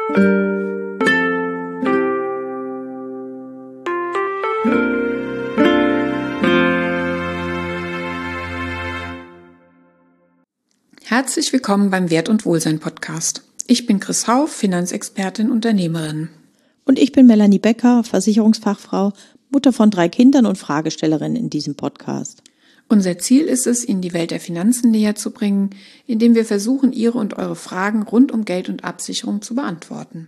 Herzlich willkommen beim Wert und Wohlsein Podcast. Ich bin Chris Hauff, Finanzexpertin, Unternehmerin. Und ich bin Melanie Becker, Versicherungsfachfrau, Mutter von 3 Kindern und Fragestellerin in diesem Podcast. Unser Ziel ist es, Ihnen die Welt der Finanzen näher zu bringen, indem wir versuchen, Ihre und eure Fragen rund um Geld und Absicherung zu beantworten.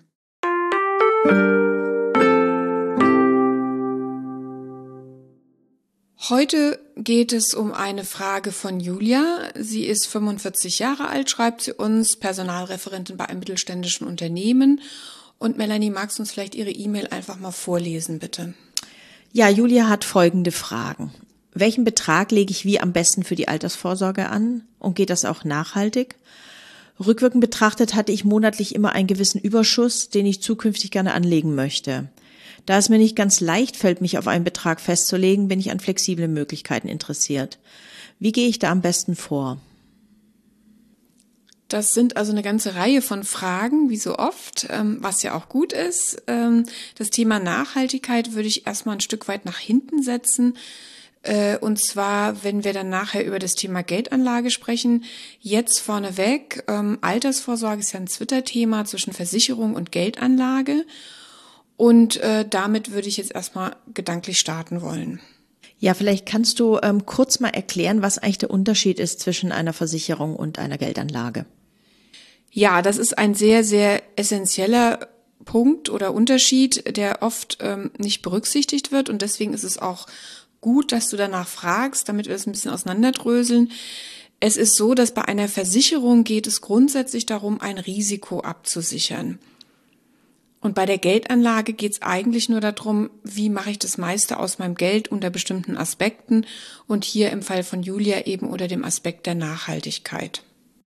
Heute geht es um eine Frage von Julia. Sie ist 45 Jahre alt, schreibt sie uns, Personalreferentin bei einem mittelständischen Unternehmen. Und Melanie, magst du uns vielleicht ihre E-Mail einfach mal vorlesen, bitte? Ja, Julia hat folgende Fragen. Welchen Betrag lege ich wie am besten für die Altersvorsorge an? Und geht das auch nachhaltig? Rückwirkend betrachtet hatte ich monatlich immer einen gewissen Überschuss, den ich zukünftig gerne anlegen möchte. Da es mir nicht ganz leicht fällt, mich auf einen Betrag festzulegen, bin ich an flexible Möglichkeiten interessiert. Wie gehe ich da am besten vor? Das sind also eine ganze Reihe von Fragen, wie so oft, was ja auch gut ist. Das Thema Nachhaltigkeit würde ich erstmal ein Stück weit nach hinten setzen. Und zwar, wenn wir dann nachher über das Thema Geldanlage sprechen. Jetzt vorneweg, Altersvorsorge ist ja ein Twitter-Thema zwischen Versicherung und Geldanlage. Und damit würde ich jetzt erstmal gedanklich starten wollen. Ja, vielleicht kannst du kurz mal erklären, was eigentlich der Unterschied ist zwischen einer Versicherung und einer Geldanlage. Ja, das ist ein sehr, sehr essentieller Punkt oder Unterschied, der oft nicht berücksichtigt wird. Und deswegen ist es auch gut, dass du danach fragst, damit wir das ein bisschen auseinanderdröseln. Es ist so, dass bei einer Versicherung geht es grundsätzlich darum, ein Risiko abzusichern. Und bei der Geldanlage geht es eigentlich nur darum, wie mache ich das meiste aus meinem Geld unter bestimmten Aspekten und hier im Fall von Julia eben unter dem Aspekt der Nachhaltigkeit.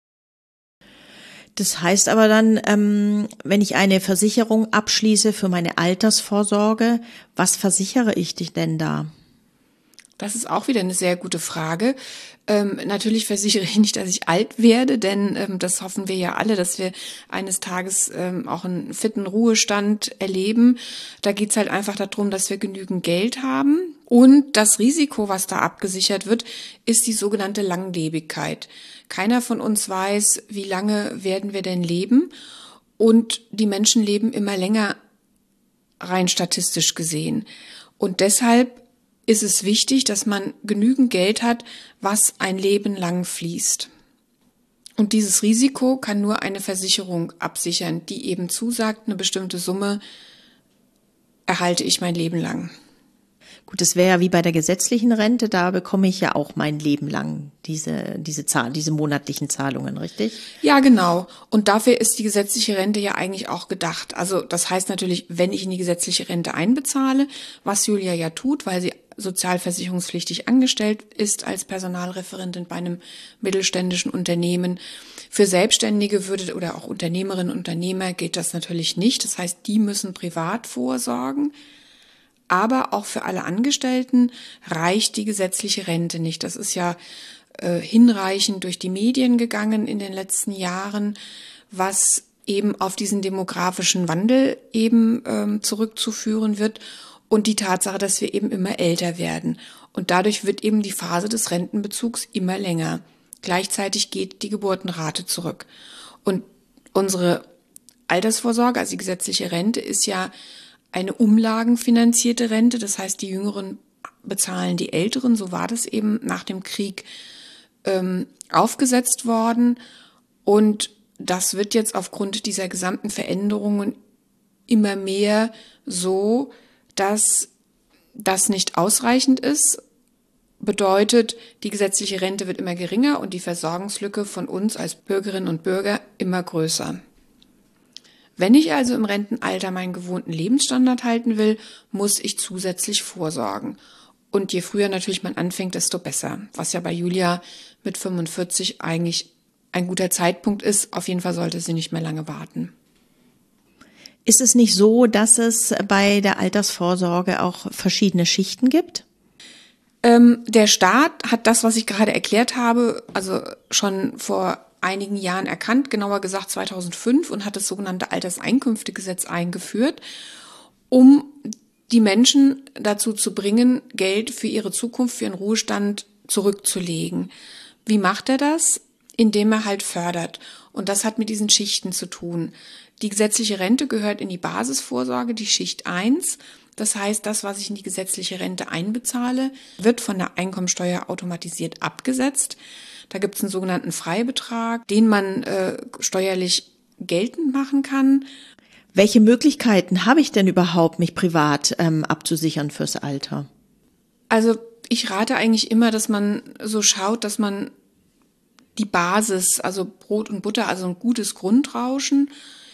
Das heißt aber dann, wenn ich eine Versicherung abschließe für meine Altersvorsorge, was versichere ich dich denn da? Das ist auch wieder eine sehr gute Frage. Natürlich versichere ich nicht, dass ich alt werde, denn das hoffen wir ja alle, dass wir eines Tages auch einen fitten Ruhestand erleben. Da geht's halt einfach darum, dass wir genügend Geld haben. Und das Risiko, was da abgesichert wird, ist die sogenannte Langlebigkeit. Keiner von uns weiß, wie lange werden wir denn leben. Und die Menschen leben immer länger, rein statistisch gesehen. Und deshalb ist es wichtig, dass man genügend Geld hat, was ein Leben lang fließt. Und dieses Risiko kann nur eine Versicherung absichern, die eben zusagt, eine bestimmte Summe erhalte ich mein Leben lang. Gut, das wäre ja wie bei der gesetzlichen Rente, da bekomme ich ja auch mein Leben lang diese monatlichen Zahlungen, richtig? Ja, genau. Und dafür ist die gesetzliche Rente ja eigentlich auch gedacht. Also das heißt natürlich, wenn ich in die gesetzliche Rente einbezahle, was Julia ja tut, weil sie sozialversicherungspflichtig angestellt ist als Personalreferentin bei einem mittelständischen Unternehmen. Für Selbstständige oder auch Unternehmerinnen und Unternehmer geht das natürlich nicht. Das heißt, die müssen privat vorsorgen. Aber auch für alle Angestellten reicht die gesetzliche Rente nicht. Das ist ja hinreichend durch die Medien gegangen in den letzten Jahren, was eben auf diesen demografischen Wandel eben zurückzuführen wird und die Tatsache, dass wir eben immer älter werden. Und dadurch wird eben die Phase des Rentenbezugs immer länger. Gleichzeitig geht die Geburtenrate zurück. Und unsere Altersvorsorge, also die gesetzliche Rente, ist ja eine umlagenfinanzierte Rente. Das heißt, die Jüngeren bezahlen die Älteren. So war das eben nach dem Krieg aufgesetzt worden. Und das wird jetzt aufgrund dieser gesamten Veränderungen immer mehr so, dass das nicht ausreichend ist. Bedeutet, die gesetzliche Rente wird immer geringer und die Versorgungslücke von uns als Bürgerinnen und Bürger immer größer. Wenn ich also im Rentenalter meinen gewohnten Lebensstandard halten will, muss ich zusätzlich vorsorgen. Und je früher natürlich man anfängt, desto besser. Was ja bei Julia mit 45 eigentlich ein guter Zeitpunkt ist. Auf jeden Fall sollte sie nicht mehr lange warten. Ist es nicht so, dass es bei der Altersvorsorge auch verschiedene Schichten gibt? Der Staat hat das, was ich gerade erklärt habe, also schon vor einigen Jahren erkannt, genauer gesagt 2005, und hat das sogenannte Alterseinkünftegesetz eingeführt, um die Menschen dazu zu bringen, Geld für ihre Zukunft, für ihren Ruhestand zurückzulegen. Wie macht er das? Indem er halt fördert. Und das hat mit diesen Schichten zu tun. Die gesetzliche Rente gehört in die Basisvorsorge, die Schicht 1. Das heißt, das, was ich in die gesetzliche Rente einbezahle, wird von der Einkommensteuer automatisiert abgesetzt. Da gibt es einen sogenannten Freibetrag, den man steuerlich geltend machen kann. Welche Möglichkeiten habe ich denn überhaupt, mich privat abzusichern fürs Alter? Also ich rate eigentlich immer, dass man so schaut, dass man die Basis, also Brot und Butter, also ein gutes Grundrauschen,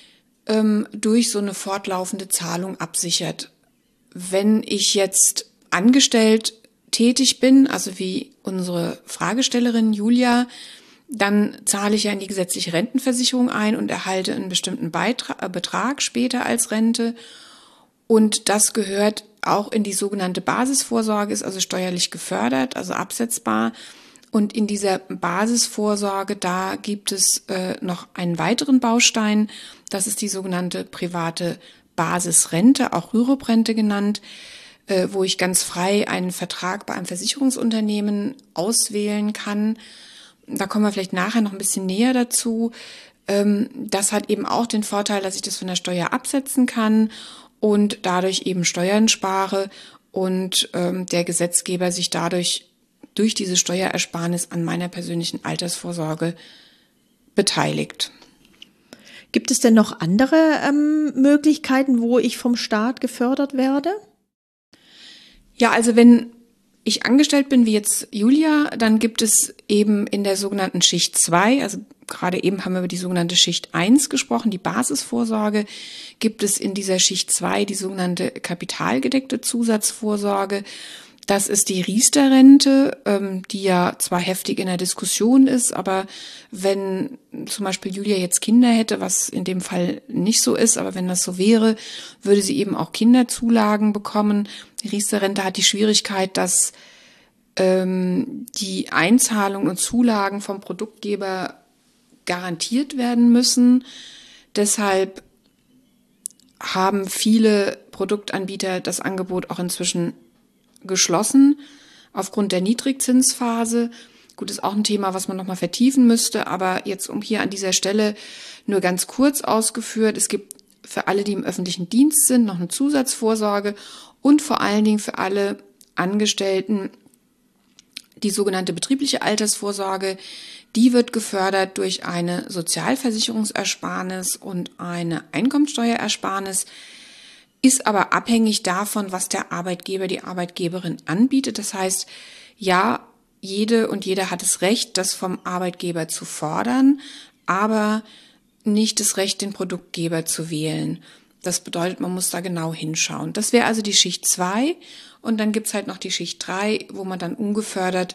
durch so eine fortlaufende Zahlung absichert. Wenn ich jetzt angestellt tätig bin, also wie unsere Fragestellerin Julia, dann zahle ich ja in die gesetzliche Rentenversicherung ein und erhalte einen bestimmten Betrag später als Rente. Und das gehört auch in die sogenannte Basisvorsorge, ist also steuerlich gefördert, also absetzbar. Und in dieser Basisvorsorge, da gibt es noch einen weiteren Baustein, das ist die sogenannte private Basisrente, auch Rürup-Rente genannt, wo ich ganz frei einen Vertrag bei einem Versicherungsunternehmen auswählen kann. Da kommen wir vielleicht nachher noch ein bisschen näher dazu. Das hat eben auch den Vorteil, dass ich das von der Steuer absetzen kann und dadurch eben Steuern spare und der Gesetzgeber sich dadurch durch diese Steuerersparnis an meiner persönlichen Altersvorsorge beteiligt. Gibt es denn noch andere Möglichkeiten, wo ich vom Staat gefördert werde? Ja, also wenn ich angestellt bin, wie jetzt Julia, dann gibt es eben in der sogenannten Schicht 2, also gerade eben haben wir über die sogenannte Schicht 1 gesprochen, die Basisvorsorge, gibt es in dieser Schicht 2 die sogenannte kapitalgedeckte Zusatzvorsorge. Das ist die Riester-Rente, die ja zwar heftig in der Diskussion ist, aber wenn zum Beispiel Julia jetzt Kinder hätte, was in dem Fall nicht so ist, aber wenn das so wäre, würde sie eben auch Kinderzulagen bekommen. Die Riester-Rente hat die Schwierigkeit, dass die Einzahlungen und Zulagen vom Produktgeber garantiert werden müssen. Deshalb haben viele Produktanbieter das Angebot auch inzwischen geschlossen, aufgrund der Niedrigzinsphase. Gut, ist auch ein Thema, was man nochmal vertiefen müsste, aber jetzt hier an dieser Stelle nur ganz kurz ausgeführt. Es gibt für alle, die im öffentlichen Dienst sind, noch eine Zusatzvorsorge und vor allen Dingen für alle Angestellten die sogenannte betriebliche Altersvorsorge. Die wird gefördert durch eine Sozialversicherungsersparnis und eine Einkommensteuerersparnis, ist aber abhängig davon, was der Arbeitgeber, die Arbeitgeberin anbietet. Das heißt, ja, jede und jeder hat das Recht, das vom Arbeitgeber zu fordern, aber nicht das Recht, den Produktgeber zu wählen. Das bedeutet, man muss da genau hinschauen. Das wäre also die Schicht 2 und dann gibt's halt noch die Schicht 3, wo man dann ungefördert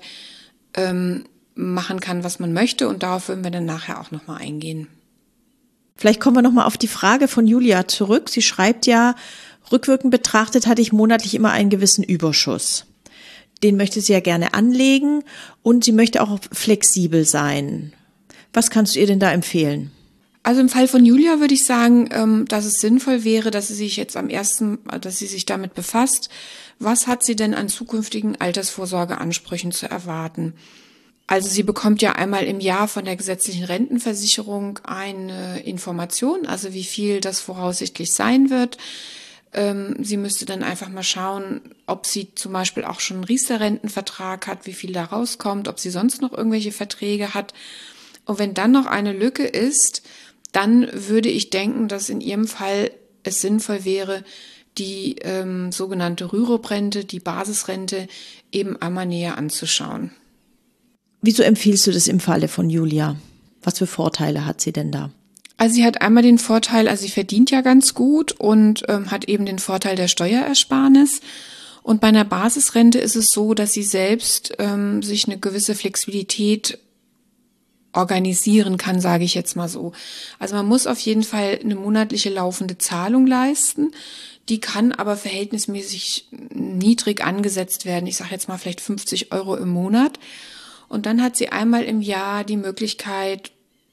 machen kann, was man möchte, und darauf würden wir dann nachher auch nochmal eingehen. Vielleicht kommen wir nochmal auf die Frage von Julia zurück. Sie schreibt ja, rückwirkend betrachtet hatte ich monatlich immer einen gewissen Überschuss. Den möchte sie ja gerne anlegen und sie möchte auch flexibel sein. Was kannst du ihr denn da empfehlen? Also im Fall von Julia würde ich sagen, dass es sinnvoll wäre, dass sie sich jetzt dass sie sich damit befasst, was hat sie denn an zukünftigen Altersvorsorgeansprüchen zu erwarten. Also sie bekommt ja einmal im Jahr von der gesetzlichen Rentenversicherung eine Information, also wie viel das voraussichtlich sein wird. Sie müsste dann einfach mal schauen, ob sie zum Beispiel auch schon einen Riester-Rentenvertrag hat, wie viel da rauskommt, ob sie sonst noch irgendwelche Verträge hat. Und wenn dann noch eine Lücke ist, dann würde ich denken, dass in ihrem Fall es sinnvoll wäre, die sogenannte Rürup-Rente, die Basisrente, eben einmal näher anzuschauen. Wieso empfiehlst du das im Falle von Julia? Was für Vorteile hat sie denn da? Also sie hat einmal den Vorteil, also sie verdient ja ganz gut und hat eben den Vorteil der Steuerersparnis. Und bei einer Basisrente ist es so, dass sie selbst sich eine gewisse Flexibilität organisieren kann, sage ich jetzt mal so. Also man muss auf jeden Fall eine monatliche laufende Zahlung leisten. Die kann aber verhältnismäßig niedrig angesetzt werden. Ich sage jetzt mal vielleicht 50 € im Monat. Und dann hat sie einmal im Jahr die Möglichkeit,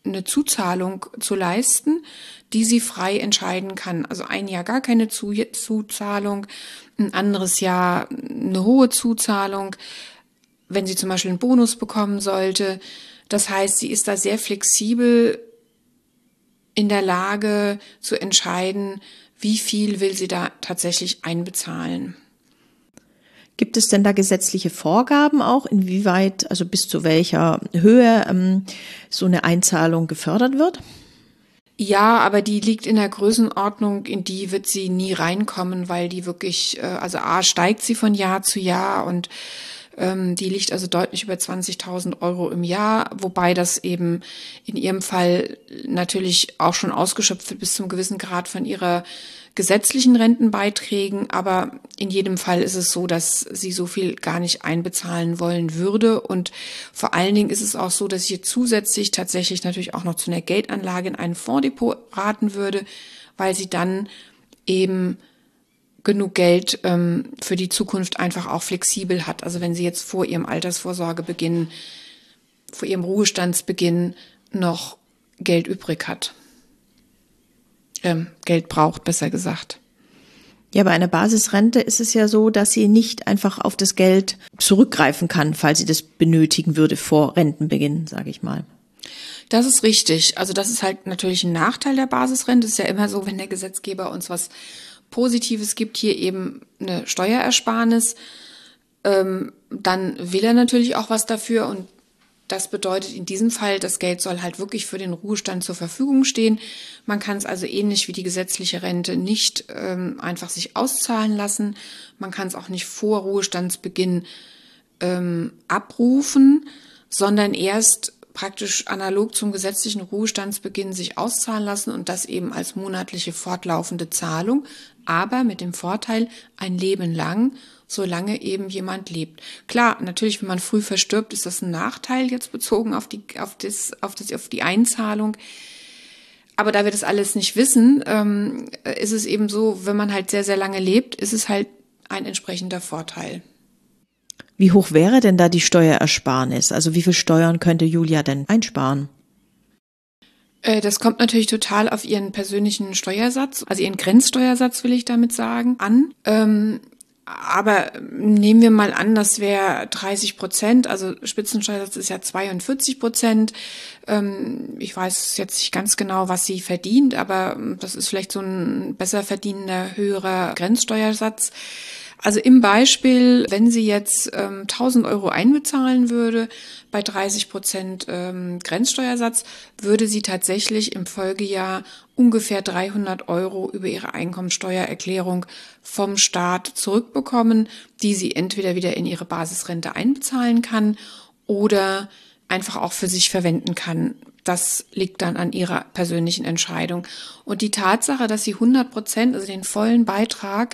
eine Zuzahlung zu leisten, die sie frei entscheiden kann. Also ein Jahr gar keine Zuzahlung, ein anderes Jahr eine hohe Zuzahlung, wenn sie zum Beispiel einen Bonus bekommen sollte. Das heißt, sie ist da sehr flexibel in der Lage zu entscheiden, wie viel will sie da tatsächlich einbezahlen. Gibt es denn da gesetzliche Vorgaben auch, inwieweit, also bis zu welcher Höhe so eine Einzahlung gefördert wird? Ja, aber die liegt in der Größenordnung, in die wird sie nie reinkommen, weil die wirklich, also A, steigt sie von Jahr zu Jahr und die liegt also deutlich über 20.000 Euro im Jahr, wobei das eben in ihrem Fall natürlich auch schon ausgeschöpft wird bis zum gewissen Grad von ihrer gesetzlichen Rentenbeiträgen. Aber in jedem Fall ist es so, dass sie so viel gar nicht einbezahlen wollen würde. Und vor allen Dingen ist es auch so, dass ich zusätzlich tatsächlich natürlich auch noch zu einer Geldanlage in ein Fondsdepot raten würde, weil sie dann eben genug Geld für die Zukunft einfach auch flexibel hat. Also wenn sie jetzt vor ihrem Altersvorsorgebeginn, vor ihrem Ruhestandsbeginn noch Geld übrig hat. Geld braucht, besser gesagt. Ja, bei einer Basisrente ist es ja so, dass sie nicht einfach auf das Geld zurückgreifen kann, falls sie das benötigen würde vor Rentenbeginn, sage ich mal. Das ist richtig. Also das ist halt natürlich ein Nachteil der Basisrente. Es ist ja immer so, wenn der Gesetzgeber uns was Positives gibt, hier eben eine Steuerersparnis, dann will er natürlich auch was dafür und das bedeutet in diesem Fall, das Geld soll halt wirklich für den Ruhestand zur Verfügung stehen. Man kann es also ähnlich wie die gesetzliche Rente nicht einfach sich auszahlen lassen. Man kann es auch nicht vor Ruhestandsbeginn abrufen, sondern erst praktisch analog zum gesetzlichen Ruhestandsbeginn sich auszahlen lassen und das eben als monatliche fortlaufende Zahlung, aber mit dem Vorteil ein Leben lang, solange eben jemand lebt. Klar, natürlich, wenn man früh verstirbt, ist das ein Nachteil jetzt bezogen auf die Einzahlung. Aber da wir das alles nicht wissen, ist es eben so, wenn man halt sehr, sehr lange lebt, ist es halt ein entsprechender Vorteil. Wie hoch wäre denn da die Steuerersparnis? Also wie viel Steuern könnte Julia denn einsparen? Das kommt natürlich total auf ihren persönlichen Steuersatz, also ihren Grenzsteuersatz will ich damit sagen, an. Aber nehmen wir mal an, das wäre 30%, also Spitzensteuersatz ist ja 42%. Ich weiß jetzt nicht ganz genau, was sie verdient, aber das ist vielleicht so ein besser verdienender, höherer Grenzsteuersatz. Also im Beispiel, wenn sie jetzt 1.000 Euro einbezahlen würde, bei 30% Grenzsteuersatz, würde sie tatsächlich im Folgejahr ungefähr 300 Euro über ihre Einkommensteuererklärung vom Staat zurückbekommen, die sie entweder wieder in ihre Basisrente einbezahlen kann oder einfach auch für sich verwenden kann. Das liegt dann an ihrer persönlichen Entscheidung. Und die Tatsache, dass sie 100%, also den vollen Beitrag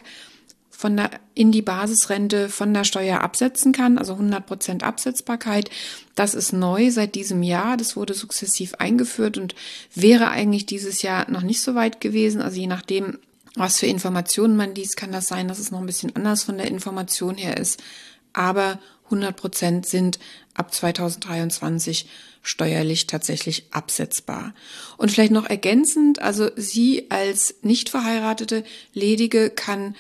in die Basisrente von der Steuer absetzen kann, also 100% Absetzbarkeit. Das ist neu seit diesem Jahr. Das wurde sukzessiv eingeführt und wäre eigentlich dieses Jahr noch nicht so weit gewesen. Also je nachdem, was für Informationen man liest, kann das sein, dass es noch ein bisschen anders von der Information her ist. Aber 100% sind ab 2023 steuerlich tatsächlich absetzbar. Und vielleicht noch ergänzend, also sie als nicht verheiratete Ledige kann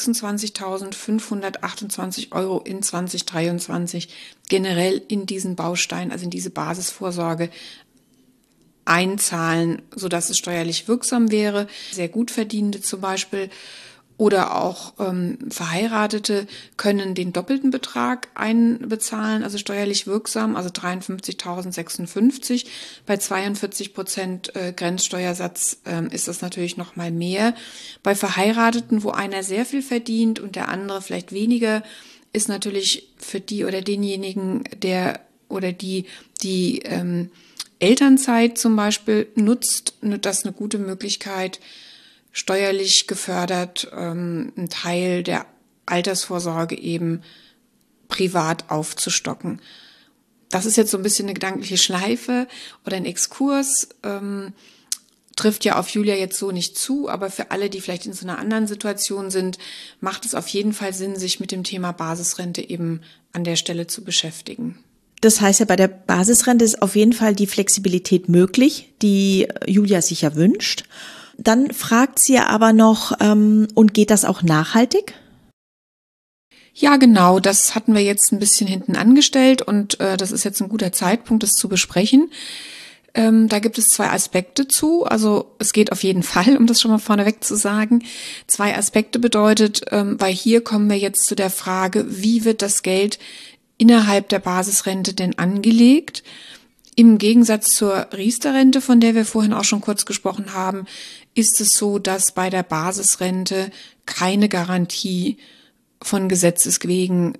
26.528 Euro in 2023 generell in diesen Baustein, also in diese Basisvorsorge einzahlen, sodass es steuerlich wirksam wäre. Sehr gut Verdienende zum Beispiel oder auch Verheiratete können den doppelten Betrag einbezahlen, also steuerlich wirksam, also 53.056. Bei 42% Grenzsteuersatz ist das natürlich noch mal mehr. Bei Verheirateten, wo einer sehr viel verdient und der andere vielleicht weniger, ist natürlich für die oder denjenigen, der oder die Elternzeit zum Beispiel nutzt, das eine gute Möglichkeit, steuerlich gefördert, einen Teil der Altersvorsorge eben privat aufzustocken. Das ist jetzt so ein bisschen eine gedankliche Schleife oder ein Exkurs, trifft ja auf Julia jetzt so nicht zu, aber für alle, die vielleicht in so einer anderen Situation sind, macht es auf jeden Fall Sinn, sich mit dem Thema Basisrente eben an der Stelle zu beschäftigen. Das heißt ja, bei der Basisrente ist auf jeden Fall die Flexibilität möglich, die Julia sich ja wünscht. Dann fragt sie ja aber noch, und geht das auch nachhaltig? Ja, genau, das hatten wir jetzt ein bisschen hinten angestellt und das ist jetzt ein guter Zeitpunkt, das zu besprechen. Da gibt es 2 Aspekte zu. Also es geht auf jeden Fall, um das schon mal vorneweg zu sagen. 2 Aspekte bedeutet, weil hier kommen wir jetzt zu der Frage, wie wird das Geld innerhalb der Basisrente denn angelegt? Im Gegensatz zur Riester-Rente, von der wir vorhin auch schon kurz gesprochen haben, ist es so, dass bei der Basisrente keine Garantie von Gesetzes wegen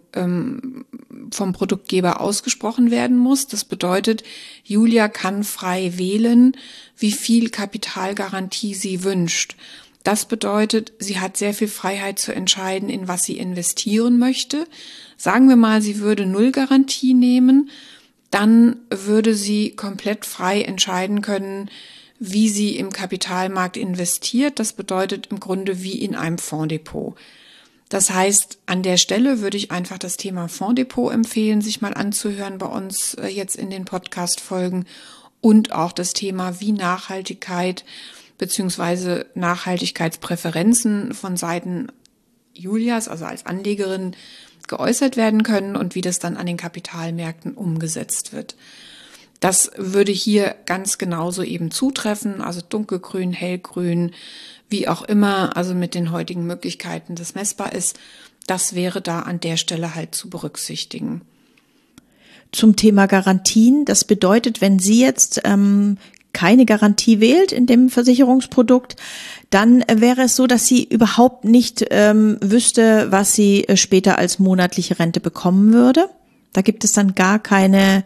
vom Produktgeber ausgesprochen werden muss. Das bedeutet, Julia kann frei wählen, wie viel Kapitalgarantie sie wünscht. Das bedeutet, sie hat sehr viel Freiheit zu entscheiden, in was sie investieren möchte. Sagen wir mal, sie würde 0 Garantie nehmen, dann würde sie komplett frei entscheiden können, wie sie im Kapitalmarkt investiert. Das bedeutet im Grunde wie in einem Fondsdepot. Das heißt, an der Stelle würde ich einfach das Thema Fondsdepot empfehlen, sich mal anzuhören bei uns jetzt in den Podcast-Folgen und auch das Thema, wie Nachhaltigkeit bzw. Nachhaltigkeitspräferenzen von Seiten Julias, also als Anlegerin, geäußert werden können und wie das dann an den Kapitalmärkten umgesetzt wird. Das würde hier ganz genauso eben zutreffen, also dunkelgrün, hellgrün, wie auch immer, also mit den heutigen Möglichkeiten, das messbar ist. Das wäre da an der Stelle halt zu berücksichtigen. Zum Thema Garantien, das bedeutet, wenn sie jetzt keine Garantie wählt in dem Versicherungsprodukt, dann wäre es so, dass sie überhaupt nicht wüsste, was sie später als monatliche Rente bekommen würde. Da gibt es dann gar keine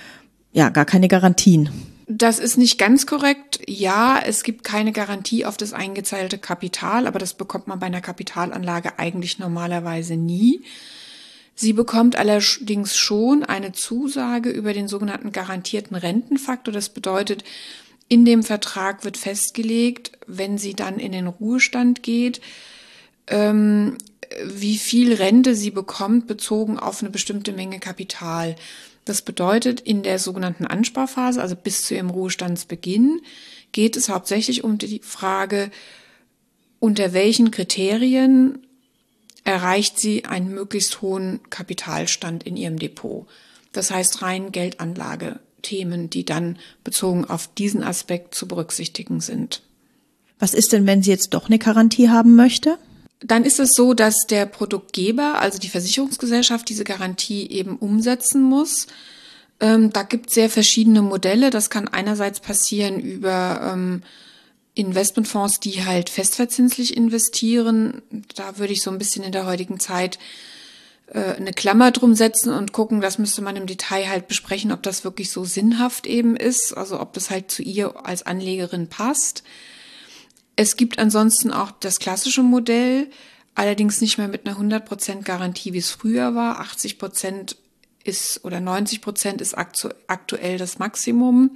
Garantien. Das ist nicht ganz korrekt. Ja, es gibt keine Garantie auf das eingezahlte Kapital, aber das bekommt man bei einer Kapitalanlage eigentlich normalerweise nie. Sie bekommt allerdings schon eine Zusage über den sogenannten garantierten Rentenfaktor. Das bedeutet, in dem Vertrag wird festgelegt, wenn sie dann in den Ruhestand geht, wie viel Rente sie bekommt, bezogen auf eine bestimmte Menge Kapital. Das bedeutet, in der sogenannten Ansparphase, also bis zu ihrem Ruhestandsbeginn, geht es hauptsächlich um die Frage, unter welchen Kriterien erreicht sie einen möglichst hohen Kapitalstand in ihrem Depot. Das heißt rein Geldanlagethemen, die dann bezogen auf diesen Aspekt zu berücksichtigen sind. Was ist denn, wenn sie jetzt doch eine Garantie haben möchte? Dann ist es so, dass der Produktgeber, also die Versicherungsgesellschaft, diese Garantie eben umsetzen muss. Da gibt es sehr verschiedene Modelle. Das kann einerseits passieren über Investmentfonds, die halt festverzinslich investieren. Da würde ich so ein bisschen in der heutigen Zeit eine Klammer drum setzen und gucken, das müsste man im Detail halt besprechen, ob das wirklich so sinnhaft eben ist, also ob das halt zu ihr als Anlegerin passt. Es gibt ansonsten auch das klassische Modell, allerdings nicht mehr mit einer 100% Garantie, wie es früher war. 80% ist oder 90% ist aktuell das Maximum.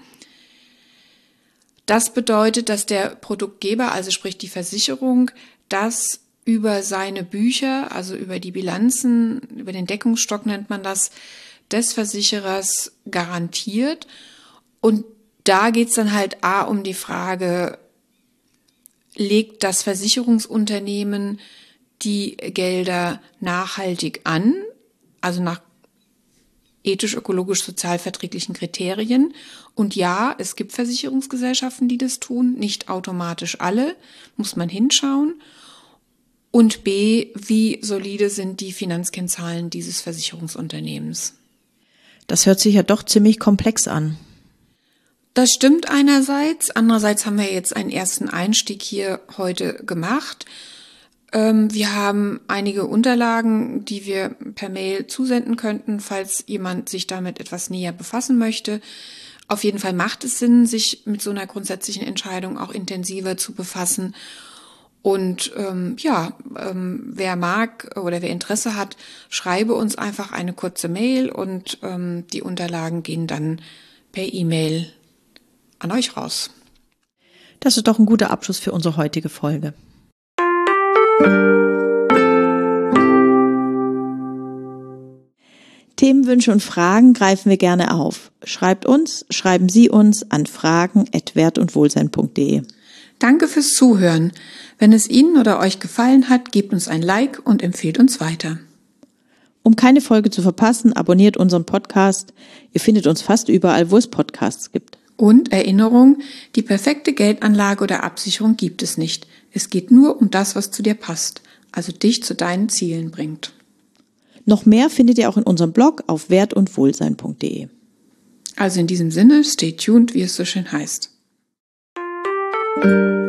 Das bedeutet, dass der Produktgeber, also sprich die Versicherung, das über seine Bücher, also über die Bilanzen, über den Deckungsstock nennt man das, des Versicherers garantiert. Und da geht's dann halt um die Frage, legt das Versicherungsunternehmen die Gelder nachhaltig an, also nach ethisch-ökologisch-sozialverträglichen Kriterien. Und ja, es gibt Versicherungsgesellschaften, die das tun, nicht automatisch alle, muss man hinschauen. Und B, wie solide sind die Finanzkennzahlen dieses Versicherungsunternehmens? Das hört sich ja doch ziemlich komplex an. Das stimmt einerseits. Andererseits haben wir jetzt einen ersten Einstieg hier heute gemacht. Wir haben einige Unterlagen, die wir per Mail zusenden könnten, falls jemand sich damit etwas näher befassen möchte. Auf jeden Fall macht es Sinn, sich mit so einer grundsätzlichen Entscheidung auch intensiver zu befassen. Und wer mag oder wer Interesse hat, schreibe uns einfach eine kurze Mail und die Unterlagen gehen dann per E-Mail an euch raus. Das ist doch ein guter Abschluss für unsere heutige Folge. Themenwünsche und Fragen greifen wir gerne auf. Schreiben Sie uns an fragen@wertundwohlsein.de. Danke fürs Zuhören. Wenn es Ihnen oder euch gefallen hat, gebt uns ein Like und empfehlt uns weiter. Um keine Folge zu verpassen, abonniert unseren Podcast. Ihr findet uns fast überall, wo es Podcasts gibt. Und Erinnerung, die perfekte Geldanlage oder Absicherung gibt es nicht. Es geht nur um das, was zu dir passt, also dich zu deinen Zielen bringt. Noch mehr findet ihr auch in unserem Blog auf wertundwohlsein.de. Also in diesem Sinne, stay tuned, wie es so schön heißt.